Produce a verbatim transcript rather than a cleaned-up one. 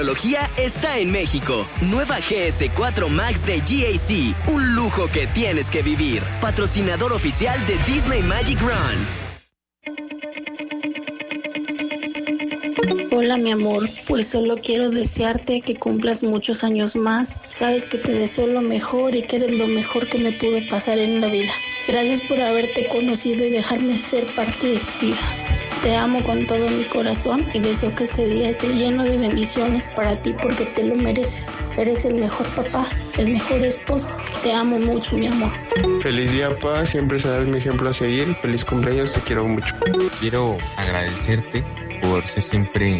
Tecnología está en México. Nueva G S cuatro Max de G A C. Un lujo que tienes que vivir. Patrocinador oficial de Disney Magic Run. Hola mi amor, pues solo quiero desearte que cumplas muchos años más. Sabes que te deseo lo mejor y que eres lo mejor que me pudo pasar en la vida. Gracias por haberte conocido y dejarme ser parte de tu vida. Te amo con todo mi corazón y deseo que este día esté lleno de bendiciones para ti porque te lo mereces. Eres el mejor papá, el mejor esposo. Te amo mucho, mi amor. Feliz día, pa. Siempre serás mi ejemplo a seguir. Feliz cumpleaños, te quiero mucho. Quiero agradecerte por ser siempre